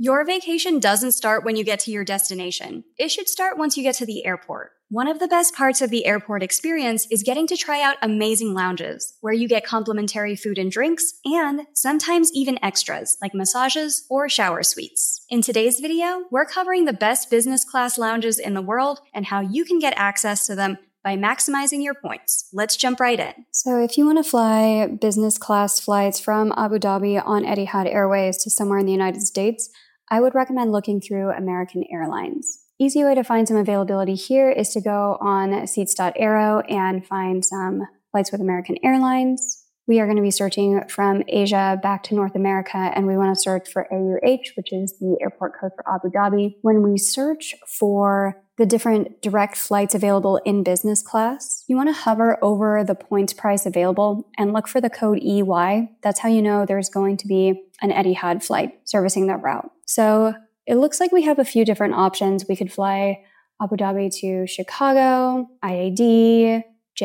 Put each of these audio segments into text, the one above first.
Your vacation doesn't start when you get to your destination. It should start once you get to the airport. One of the best parts of the airport experience is getting to try out amazing lounges, where you get complimentary food and drinks, and sometimes even extras, like massages or shower suites. In today's video, we're covering the best business class lounges in the world and how you can get access to them by maximizing your points. Let's jump right in. So if you want to fly business class flights from Abu Dhabi on Etihad Airways to somewhere in the United States, I would recommend looking through American Airlines. Easy way to find some availability here is to go on seats.aero and find some flights with American Airlines. We are going to be searching from Asia back to North America, and we want to search for AUH, which is the airport code for Abu Dhabi. When we search for the different direct flights available in business class, you want to hover over the points price available and look for the code EY. That's how you know there's going to be an Etihad flight servicing that route. So it looks like we have a few different options. We could fly Abu Dhabi to Chicago, IAD,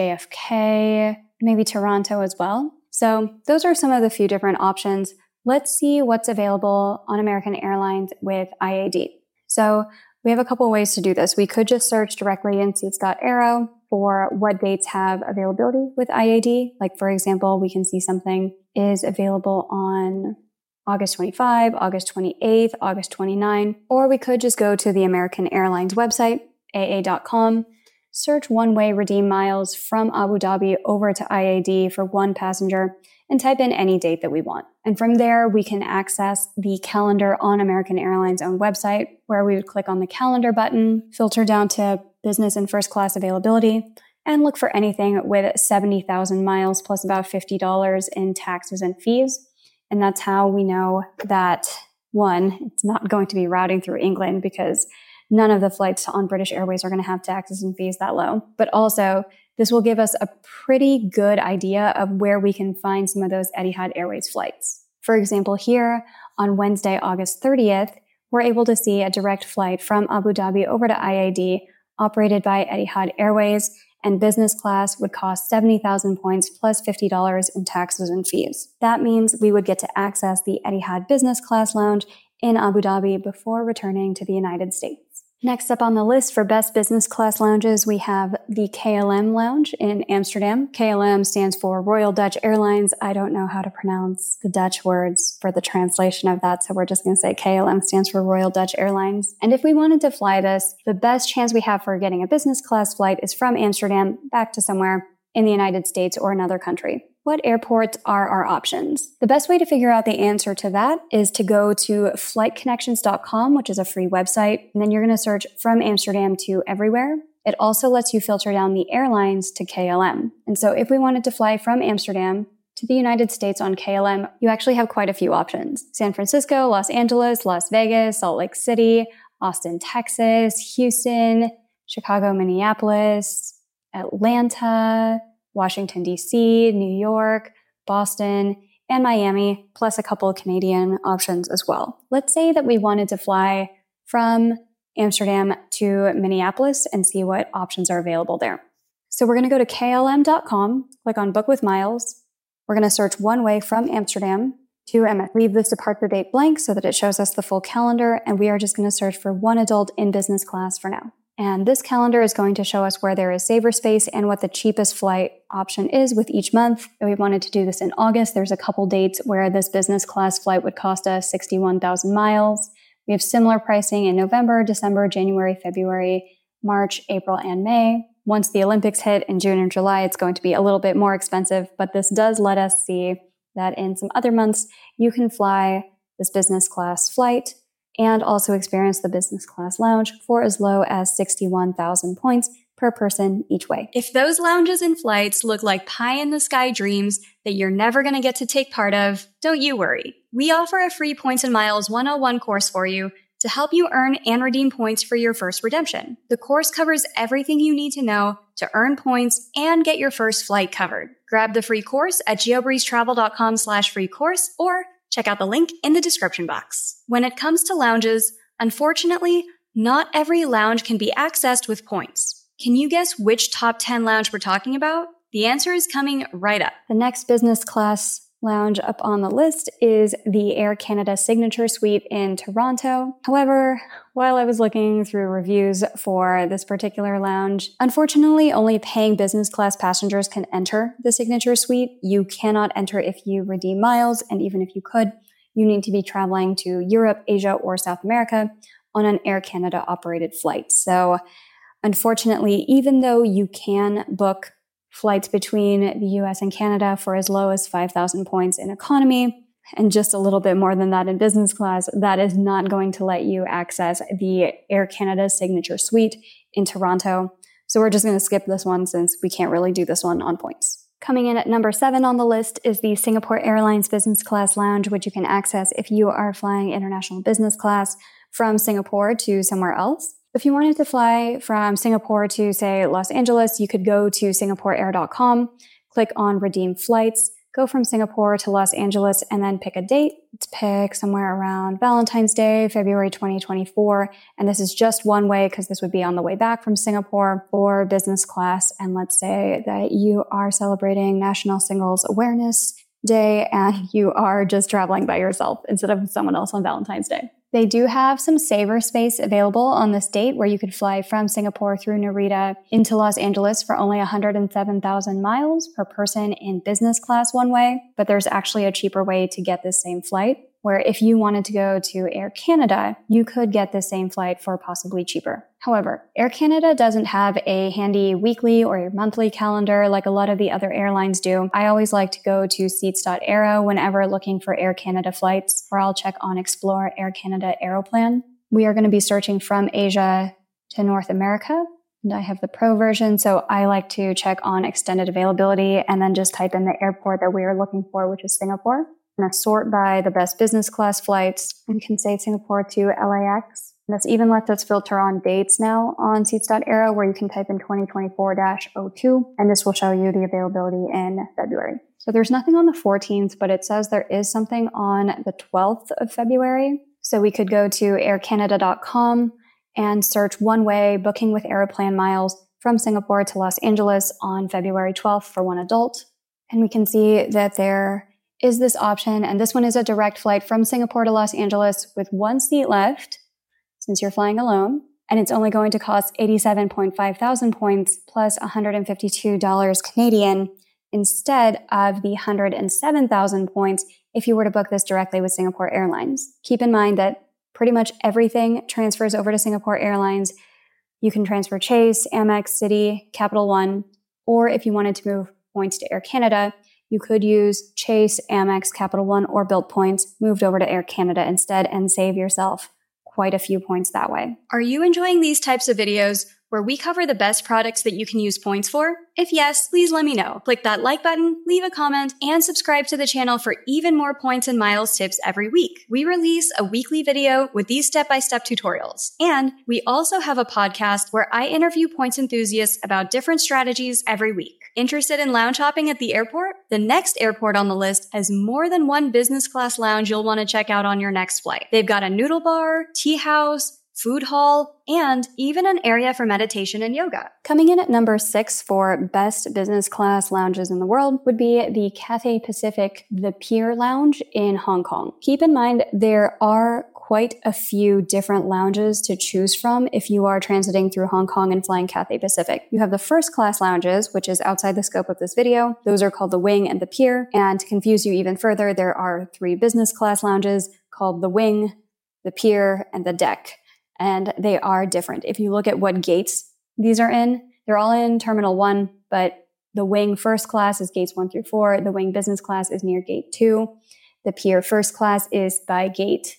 JFK, maybe Toronto as well. So those are some of the few different options. Let's see what's available on American Airlines with IAD. So we have a couple ways to do this. We could just search directly in seats.aero for what dates have availability with IAD. Like, for example, we can see something is available on August 25, August 28th, August 29, or we could just go to the American Airlines website, aa.com, search one-way redeem miles from Abu Dhabi over to IAD for one passenger, and type in any date that we want. And from there, we can access the calendar on American Airlines' own website, where we would click on the calendar button, filter down to business and first class availability, and look for anything with 70,000 miles plus about $50 in taxes and fees. And that's how we know that, one, it's not going to be routing through England because none of the flights on British Airways are going to have taxes and fees that low. But also, this will give us a pretty good idea of where we can find some of those Etihad Airways flights. For example, here on Wednesday, August 30th, we're able to see a direct flight from Abu Dhabi over to IAD operated by Etihad Airways, and business class would cost 70,000 points plus $50 in taxes and fees. That means we would get to access the Etihad Business Class Lounge in Abu Dhabi before returning to the United States. Next up on the list for best business class lounges, we have the KLM Lounge in Amsterdam. KLM stands for Royal Dutch Airlines. I don't know how to pronounce the Dutch words for the translation of that, so we're just going to say KLM stands for Royal Dutch Airlines. And if we wanted to fly this, the best chance we have for getting a business class flight is from Amsterdam back to somewhere in the United States or another country. What airports are our options? The best way to figure out the answer to that is to go to flightconnections.com, which is a free website, and then you're going to search from Amsterdam to everywhere. It also lets you filter down the airlines to KLM. And so if we wanted to fly from Amsterdam to the United States on KLM, you actually have quite a few options. San Francisco, Los Angeles, Las Vegas, Salt Lake City, Austin, Texas, Houston, Chicago, Minneapolis, Atlanta, Washington, D.C., New York, Boston, and Miami, plus a couple of Canadian options as well. Let's say that we wanted to fly from Amsterdam to Minneapolis and see what options are available there. So we're going to go to klm.com, click on Book with Miles. We're going to search one way from Amsterdam to MS. Leave this departure date blank so that it shows us the full calendar, and we are just going to search for one adult in business class for now. And this calendar is going to show us where there is saver space and what the cheapest flight option is with each month. If we wanted to do this in August, there's a couple dates where this business class flight would cost us 61,000 miles. We have similar pricing in November, December, January, February, March, April, and May. Once the Olympics hit in June and July, it's going to be a little bit more expensive, but this does let us see that in some other months, you can fly this business class flight and also experience the business class lounge for as low as 61,000 points per person each way. If those lounges and flights look like pie-in-the-sky dreams that you're never going to get to take part of, don't you worry. We offer a free Points and Miles 101 course for you to help you earn and redeem points for your first redemption. The course covers everything you need to know to earn points and get your first flight covered. Grab the free course at geobreezetravel.com/free course or check out the link in the description box. When it comes to lounges, unfortunately, not every lounge can be accessed with points. Can you guess which top 10 lounge we're talking about? The answer is coming right up. The next business class lounge up on the list is the Air Canada Signature Suite in Toronto. However, while I was looking through reviews for this particular lounge, unfortunately, only paying business class passengers can enter the Signature Suite. You cannot enter if you redeem miles, and even if you could, you need to be traveling to Europe, Asia, or South America on an Air Canada operated flight. So unfortunately, even though you can book flights between the US and Canada for as low as 5,000 points in economy and just a little bit more than that in business class, that is not going to let you access the Air Canada Signature Suite in Toronto. So we're just going to skip this one since we can't really do this one on points. Coming in at number 7 on the list is the Singapore Airlines Business Class Lounge, which you can access if you are flying international business class from Singapore to somewhere else. If you wanted to fly from Singapore to, say, Los Angeles, you could go to singaporeair.com, click on Redeem Flights, go from Singapore to Los Angeles, and then pick a date. Let's pick somewhere around Valentine's Day, February 2024. And this is just one way because this would be on the way back from Singapore for business class. And let's say that you are celebrating National Singles Awareness Day and you are just traveling by yourself instead of someone else on Valentine's Day. They do have some saver space available on this date where you could fly from Singapore through Narita into Los Angeles for only 107,000 miles per person in business class one way. But there's actually a cheaper way to get this same flight, where if you wanted to go to Air Canada, you could get the same flight for possibly cheaper. However, Air Canada doesn't have a handy weekly or monthly calendar like a lot of the other airlines do. I always like to go to seats.aero whenever looking for Air Canada flights, or I'll check on Explore Air Canada Aeroplan. We are going to be searching from Asia to North America, and I have the Pro version, so I like to check on extended availability and then just type in the airport that we are looking for, which is Singapore. I'm going to sort by the best business class flights and can say Singapore to LAX. And this even lets us filter on dates now on seats.aero, where you can type in 2024-02, and this will show you the availability in February. So there's nothing on the 14th, but it says there is something on the 12th of February. So we could go to aircanada.com and search one-way booking with Aeroplan miles from Singapore to Los Angeles on February 12th for one adult. And we can see that there is this option, and this one is a direct flight from Singapore to Los Angeles with one seat left, since you're flying alone, and it's only going to cost 87.5 thousand points plus $152 Canadian instead of the 107,000 points if you were to book this directly with Singapore Airlines. Keep in mind that pretty much everything transfers over to Singapore Airlines. You can transfer Chase, Amex, Citi, Capital One, or if you wanted to move points to Air Canada, you could use Chase, Amex, Capital One, or Bilt points moved over to Air Canada instead and save yourself quite a few points that way. Are you enjoying these types of videos where we cover the best products that you can use points for? If yes, please let me know. Click that like button, leave a comment, and subscribe to the channel for even more points and miles tips every week. We release a weekly video with these step-by-step tutorials. And we also have a podcast where I interview points enthusiasts about different strategies every week. Interested in lounge hopping at the airport? The next airport on the list has more than one business class lounge you'll want to check out on your next flight. They've got a noodle bar, tea house, food hall, and even an area for meditation and yoga. Coming in at number 6 for best business class lounges in the world would be the Cathay Pacific The Pier Lounge in Hong Kong. Keep in mind, there are quite a few different lounges to choose from if you are transiting through Hong Kong and flying Cathay Pacific. You have the first class lounges, which is outside the scope of this video. Those are called the Wing and the Pier. And to confuse you even further, there are 3 business class lounges called the Wing, the Pier, and the Deck. And they are different. If you look at what gates these are in, they're all in Terminal 1, but the Wing First Class is gates 1 through 4. The Wing Business Class is near gate 2. The Pier First Class is by gate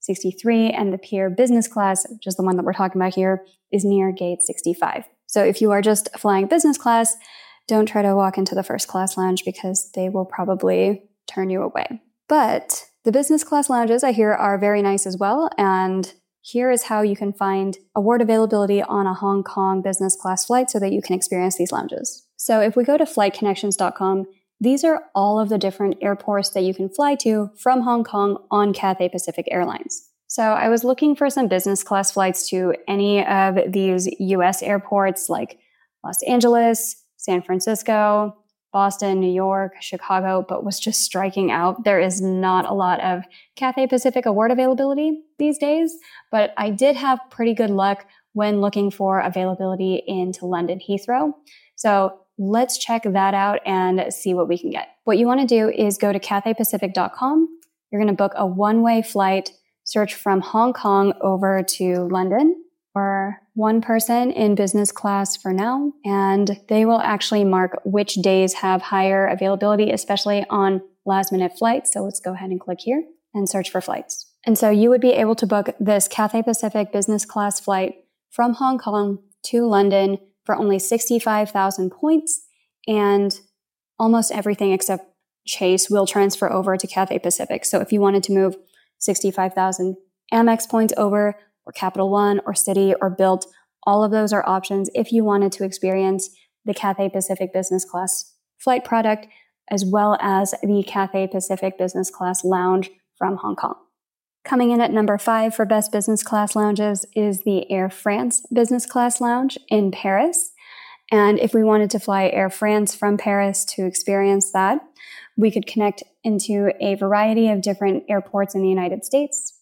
63, and the Pier Business Class, which is the one that we're talking about here, is near gate 65. So if you are just flying business class, don't try to walk into the first class lounge because they will probably turn you away. But the business class lounges I hear are very nice as well, and here is how you can find award availability on a Hong Kong business class flight so that you can experience these lounges. So if we go to flightconnections.com, these are all of the different airports that you can fly to from Hong Kong on Cathay Pacific Airlines. So I was looking for some business class flights to any of these US airports like Los Angeles, San Francisco, Boston, New York, Chicago, but was just striking out. There is not a lot of Cathay Pacific award availability these days, but I did have pretty good luck when looking for availability into London Heathrow. So let's check that out and see what we can get. What you want to do is go to cathaypacific.com. You're going to book a one-way flight, search from Hong Kong over to London, or one person in business class for now, and they will actually mark which days have higher availability, especially on last minute flights. So let's go ahead and click here and search for flights. And so you would be able to book this Cathay Pacific business class flight from Hong Kong to London for only 65,000 points, and almost everything except Chase will transfer over to Cathay Pacific. So if you wanted to move 65,000 Amex points over, or Capital One, or Citi, or Bilt, all of those are options if you wanted to experience the Cathay Pacific business class flight product, as well as the Cathay Pacific business class lounge from Hong Kong. Coming in at number 5 for best business class lounges is the Air France business class lounge in Paris. And if we wanted to fly Air France from Paris to experience that, we could connect into a variety of different airports in the United States.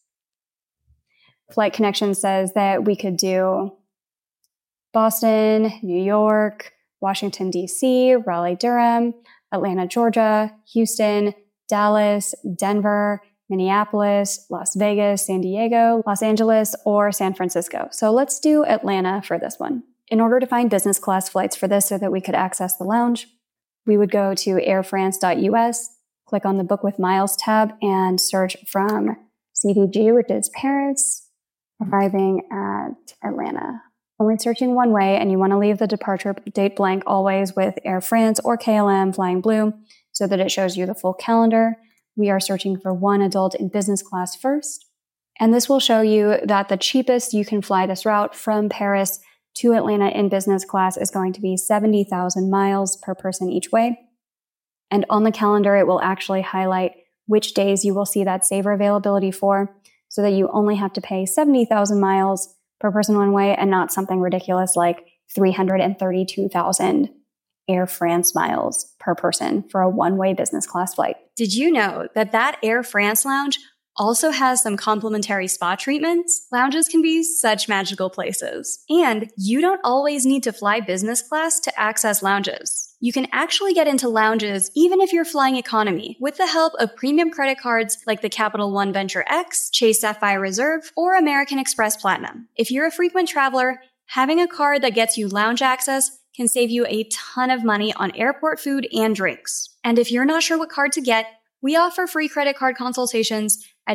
Flight Connection says that we could do Boston, New York, Washington, D.C., Raleigh-Durham, Atlanta, Georgia, Houston, Dallas, Denver, Minneapolis, Las Vegas, San Diego, Los Angeles, or San Francisco. So let's do Atlanta for this one. In order to find business class flights for this so that we could access the lounge, we would go to airfrance.us, click on the Book with Miles tab, and search from CDG, which is Paris, arriving at Atlanta. Only searching one way, and you want to leave the departure date blank always with Air France or KLM Flying Blue so that it shows you the full calendar. We are searching for one adult in business class first, and this will show you that the cheapest you can fly this route from Paris to Atlanta in business class is going to be 70,000 miles per person each way. And on the calendar, it will actually highlight which days you will see that saver availability for, so that you only have to pay 70,000 miles per person one way and not something ridiculous like 332,000 Air France miles per person for a one-way business class flight. Did you know that Air France lounge also has some complimentary spa treatments? Lounges can be such magical places. And you don't always need to fly business class to access lounges. You can actually get into lounges even if you're flying economy with the help of premium credit cards like the Capital One Venture X, Chase Sapphire Reserve, or American Express Platinum. If you're a frequent traveler, having a card that gets you lounge access can save you a ton of money on airport food and drinks. And if you're not sure what card to get, we offer free credit card consultations at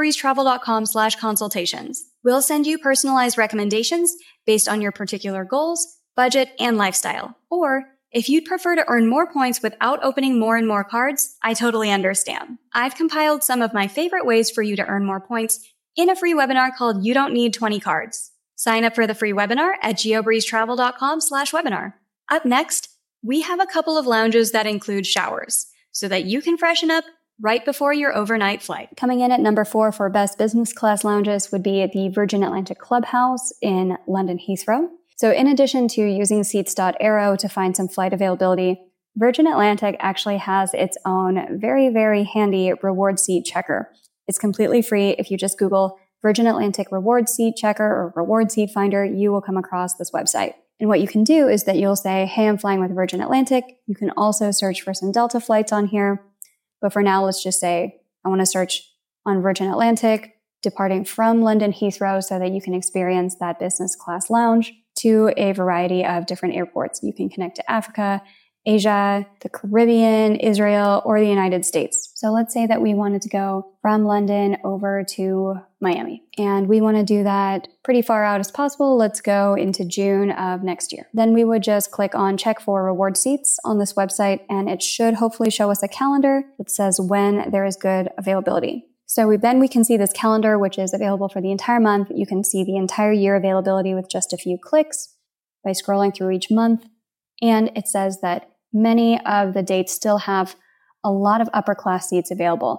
geobreezetravel.com/consultations. We'll send you personalized recommendations based on your particular goals, budget, and lifestyle. Or if you'd prefer to earn more points without opening more and more cards, I totally understand. I've compiled some of my favorite ways for you to earn more points in a free webinar called You Don't Need 20 Cards. Sign up for the free webinar at geobreezetravel.com/webinar. Up next, we have a couple of lounges that include showers so that you can freshen up right before your overnight flight. Coming in at number 4 for best business class lounges would be the Virgin Atlantic Clubhouse in London Heathrow. So in addition to using seats.aero to find some flight availability, Virgin Atlantic actually has its own very, very handy reward seat checker. It's completely free. If you just Google Virgin Atlantic reward seat checker or reward seat finder, you will come across this website. And what you can do is that you'll say, hey, I'm flying with Virgin Atlantic. You can also search for some Delta flights on here. But for now, let's just say I want to search on Virgin Atlantic departing from London Heathrow so that you can experience that business class lounge to a variety of different airports. You can connect to Africa, Asia, the Caribbean, Israel, or the United States. So let's say that we wanted to go from London over to Miami, and we want to do that pretty far out as possible. Let's go into June of next year. Then we would just click on check for reward seats on this website, and it should hopefully show us a calendar that says when there is good availability. So we can see this calendar, which is available for the entire month. You can see the entire year availability with just a few clicks by scrolling through each month. And it says that many of the dates still have a lot of upper class seats available.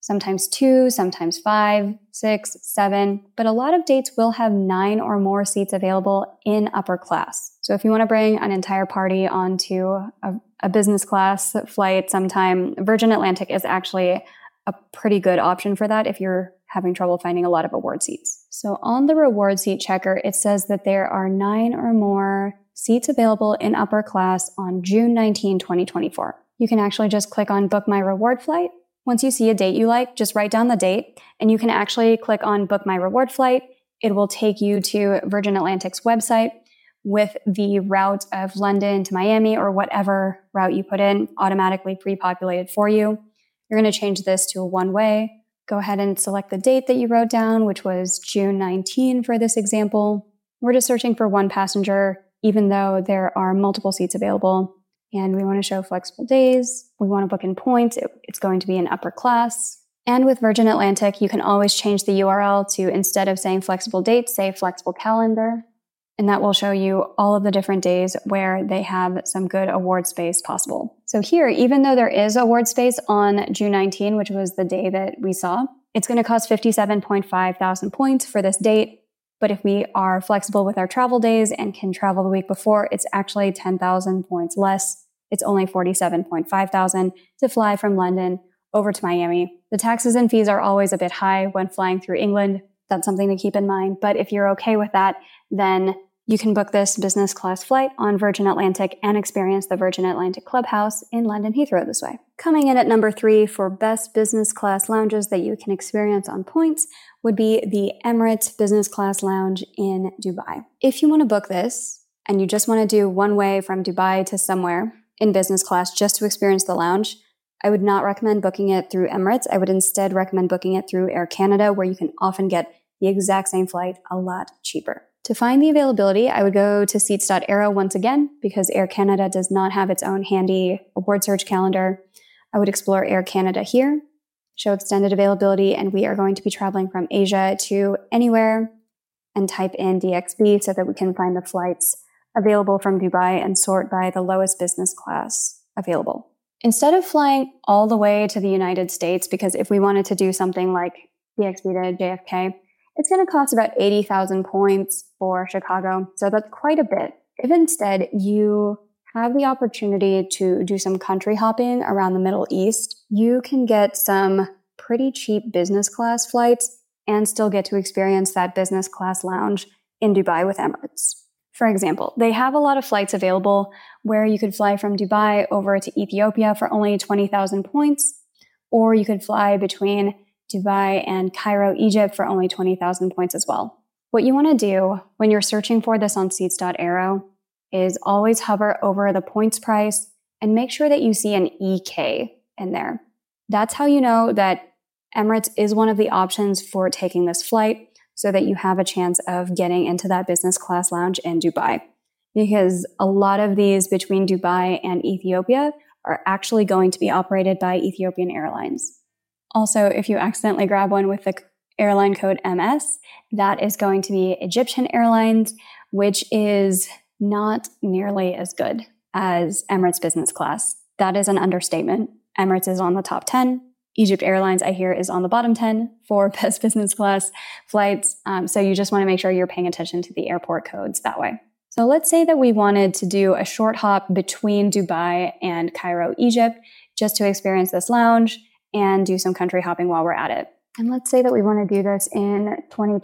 sometimes 2, sometimes 5, 6, 7, but a lot of dates will have 9 or more seats available in upper class. So if you want to bring an entire party onto a business class flight sometime, Virgin Atlantic is actually a pretty good option for that if you're having trouble finding a lot of award seats. So on the reward seat checker, it says that there are 9 or more seats available in upper class on June 19, 2024. You can actually just click on Book My Reward Flight. Once you see a date you like, just write down the date, and you can actually click on Book My Reward Flight. It will take you to Virgin Atlantic's website with the route of London to Miami or whatever route you put in, automatically pre-populated for you. You're going to change this to a one-way. Go ahead and select the date that you wrote down, which was June 19 for this example. We're just searching for one passenger, even though there are multiple seats available. And we want to show flexible days. We want to book in points. It's going to be in upper class. And with Virgin Atlantic, you can always change the URL to, instead of saying flexible dates, say flexible calendar. And that will show you all of the different days where they have some good award space possible. So here, even though there is award space on June 19, which was the day that we saw, it's going to cost 57.5 thousand points for this date. But if we are flexible with our travel days and can travel the week before, it's actually 10,000 points less. It's only 47.5 thousand to fly from London over to Miami. The taxes and fees are always a bit high when flying through England. That's something to keep in mind. But if you're okay with that, then you can book this business class flight on Virgin Atlantic and experience the Virgin Atlantic Clubhouse in London Heathrow this way. Coming in at number 3 for best business class lounges that you can experience on points would be the Emirates Business Class Lounge in Dubai. If you want to book this and you just want to do one way from Dubai to somewhere in business class just to experience the lounge, I would not recommend booking it through Emirates. I would instead recommend booking it through Air Canada, where you can often get the exact same flight a lot cheaper. To find the availability, I would go to seats.aero once again, because Air Canada does not have its own handy award search calendar. I would explore Air Canada here, show extended availability, and we are going to be traveling from Asia to anywhere, and type in DXB so that we can find the flights available from Dubai and sort by the lowest business class available. Instead of flying all the way to the United States, because if we wanted to do something like DXB to JFK, it's going to cost about 80,000 points for Chicago. So that's quite a bit. If instead you have the opportunity to do some country hopping around the Middle East, you can get some pretty cheap business class flights and still get to experience that business class lounge in Dubai with Emirates. For example, they have a lot of flights available where you could fly from Dubai over to Ethiopia for only 20,000 points, or you could fly between Dubai and Cairo, Egypt for only 20,000 points as well. What you want to do when you're searching for this on seats.aero is always hover over the points price and make sure that you see an EK in there. That's how you know that Emirates is one of the options for taking this flight, so that you have a chance of getting into that business class lounge in Dubai. Because a lot of these between Dubai and Ethiopia are actually going to be operated by Ethiopian Airlines. Also, if you accidentally grab one with the airline code MS, that is going to be Egyptian Airlines, which is not nearly as good as Emirates business class. That is an understatement. Emirates is on the top 10. Egypt Airlines, I hear, is on the bottom 10 for best business class flights. So you just want to make sure you're paying attention to the airport codes that way. So let's say that we wanted to do a short hop between Dubai and Cairo, Egypt, just to experience this lounge and do some country hopping while we're at it. And let's say that we want to do this in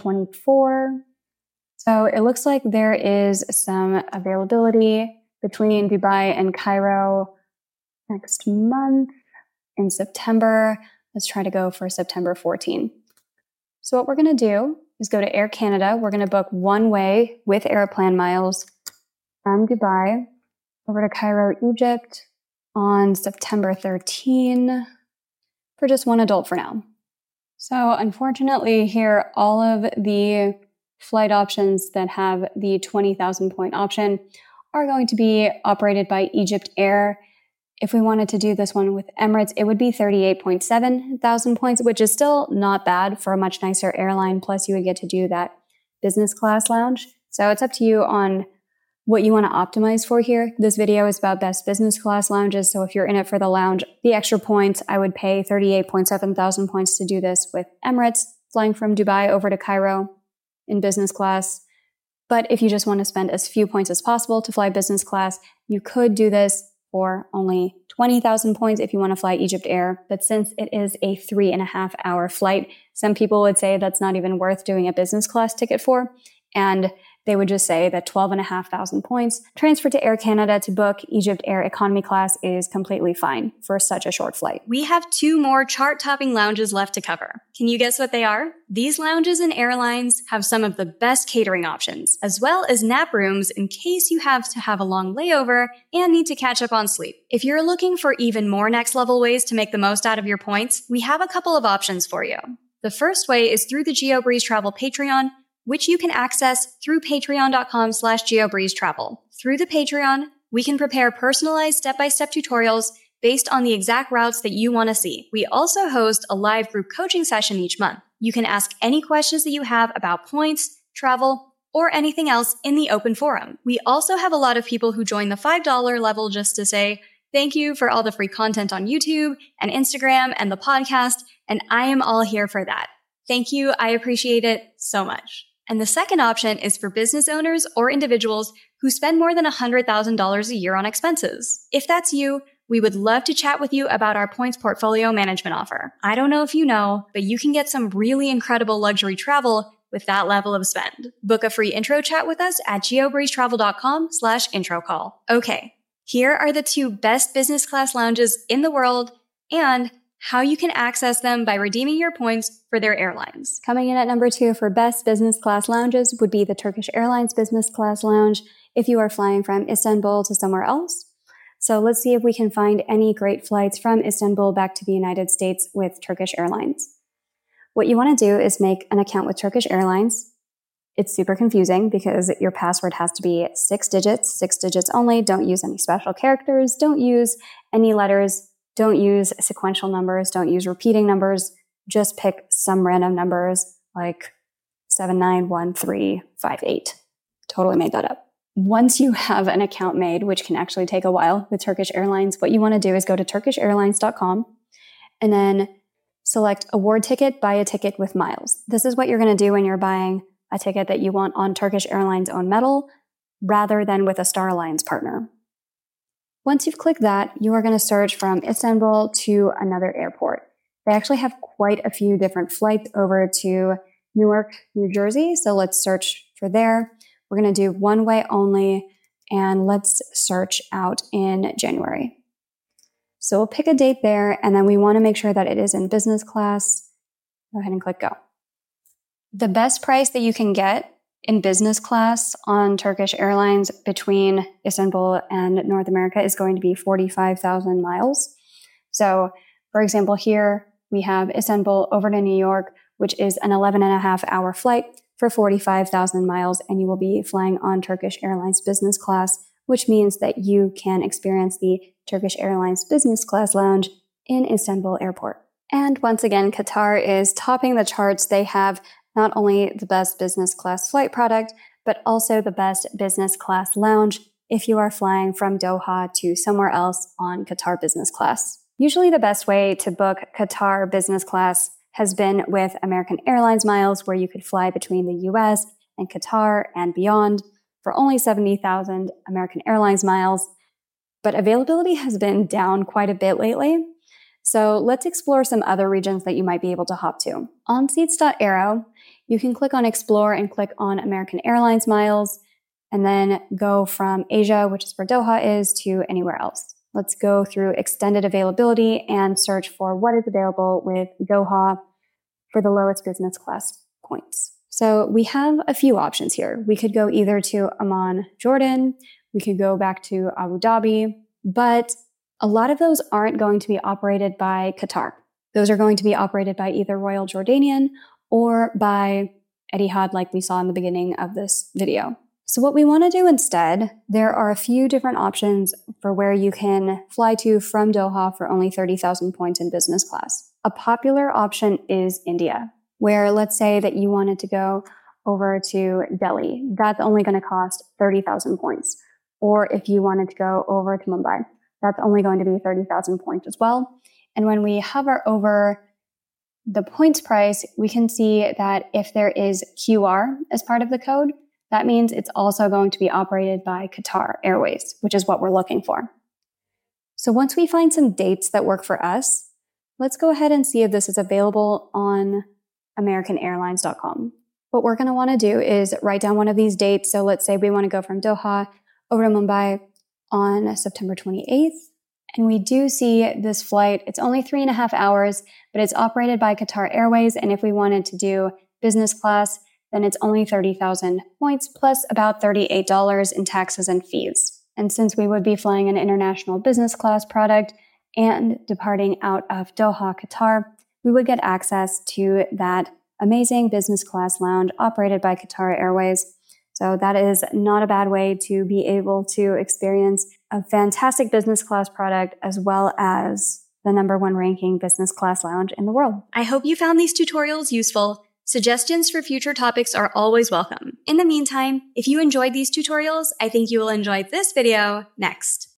2024. So it looks like there is some availability between Dubai and Cairo next month. In September. Let's try to go for September 14. So what we're going to do is go to Air Canada. We're going to book one way with Aeroplan miles from Dubai over to Cairo, Egypt on September 13 for just one adult for now. So unfortunately here, all of the flight options that have the 20,000 point option are going to be operated by Egypt Air. If we wanted to do this one with Emirates, it would be 38.7 thousand points, which is still not bad for a much nicer airline. Plus, you would get to do that business class lounge. So it's up to you on what you want to optimize for here. This video is about best business class lounges. So if you're in it for the lounge, the extra points, I would pay 38.7 thousand points to do this with Emirates, flying from Dubai over to Cairo in business class. But if you just want to spend as few points as possible to fly business class, you could do this for only 20,000 points if you want to fly Egypt Air. But since it is a 3.5 hour flight, some people would say that's not even worth doing a business class ticket for. And they would just say that 12,500 points transferred to Air Canada to book Egypt Air economy class is completely fine for such a short flight. We have 2 more chart-topping lounges left to cover. Can you guess what they are? These lounges and airlines have some of the best catering options, as well as nap rooms in case you have to have a long layover and need to catch up on sleep. If you're looking for even more next-level ways to make the most out of your points, we have a couple of options for you. The first way is through the GeoBreeze Travel Patreon, which you can access through patreon.com/GeoBreezeTravel. Through the Patreon, we can prepare personalized step-by-step tutorials based on the exact routes that you want to see. We also host a live group coaching session each month. You can ask any questions that you have about points, travel, or anything else in the open forum. We also have a lot of people who join the $5 level just to say, thank you for all the free content on YouTube and Instagram and the podcast, and I am all here for that. Thank you. I appreciate it so much. And the second option is for business owners or individuals who spend more than $100,000 a year on expenses. If that's you, we would love to chat with you about our points portfolio management offer. I don't know if you know, but you can get some really incredible luxury travel with that level of spend. Book a free intro chat with us at geobreezetravel.com/intro call. Okay, here are the 2 best business class lounges in the world and how you can access them by redeeming your points for their airlines. Coming in at number 2 for best business class lounges would be the Turkish Airlines Business Class Lounge if you are flying from Istanbul to somewhere else. So let's see if we can find any great flights from Istanbul back to the United States with Turkish Airlines. What you want to do is make an account with Turkish Airlines. It's super confusing because your password has to be 6 digits only. Don't use any special characters. Don't use any letters. Don't use sequential numbers. Don't use repeating numbers. Just pick some random numbers like 791358. Totally made that up. Once you have an account made, which can actually take a while with Turkish Airlines, what you want to do is go to turkishairlines.com and then select award ticket, buy a ticket with miles. This is what you're going to do when you're buying a ticket that you want on Turkish Airlines' own metal rather than with a Star Alliance partner. Once you've clicked that, you are going to search from Istanbul to another airport. They actually have quite a few different flights over to Newark, New Jersey. So let's search for there. We're going to do one way only, and let's search out in January. So we'll pick a date there, and then we want to make sure that it is in business class. Go ahead and click go. The best price that you can get in business class on Turkish Airlines between Istanbul and North America is going to be 45,000 miles. So, for example, here we have Istanbul over to New York, which is an 11.5 hour flight for 45,000 miles, and you will be flying on Turkish Airlines business class, which means that you can experience the Turkish Airlines business class lounge in Istanbul Airport. And once again, Qatar is topping the charts. They have not only the best business class flight product, but also the best business class lounge if you are flying from Doha to somewhere else on Qatar business class. Usually the best way to book Qatar business class has been with American Airlines miles, where you could fly between the US and Qatar and beyond for only 70,000 American Airlines miles. But availability has been down quite a bit lately. So let's explore some other regions that you might be able to hop to. On seats.aero, you can click on Explore and click on American Airlines miles, and then go from Asia, which is where Doha is, to anywhere else. Let's go through extended availability and search for what is available with Doha for the lowest business class points. So we have a few options here. We could go either to Amman, Jordan. We could go back to Abu Dhabi, but a lot of those aren't going to be operated by Qatar. Those are going to be operated by either Royal Jordanian or by Etihad, like we saw in the beginning of this video. So what we want to do instead, there are a few different options for where you can fly to from Doha for only 30,000 points in business class. A popular option is India, where let's say that you wanted to go over to Delhi, that's only going to cost 30,000 points. Or if you wanted to go over to Mumbai, that's only going to be 30,000 points as well. And when we hover over the points price, we can see that if there is QR as part of the code, that means it's also going to be operated by Qatar Airways, which is what we're looking for. So once we find some dates that work for us, let's go ahead and see if this is available on AmericanAirlines.com. What we're going to want to do is write down one of these dates. So let's say we want to go from Doha over to Mumbai on September 28th. And we do see this flight. It's only 3.5 hours, but it's operated by Qatar Airways. And if we wanted to do business class, then it's only 30,000 points plus about $38 in taxes and fees. And since we would be flying an international business class product and departing out of Doha, Qatar, we would get access to that amazing business class lounge operated by Qatar Airways. So that is not a bad way to be able to experience a fantastic business class product as well as the #1 ranking business class lounge in the world. I hope you found these tutorials useful. Suggestions for future topics are always welcome. In the meantime, if you enjoyed these tutorials, I think you will enjoy this video next.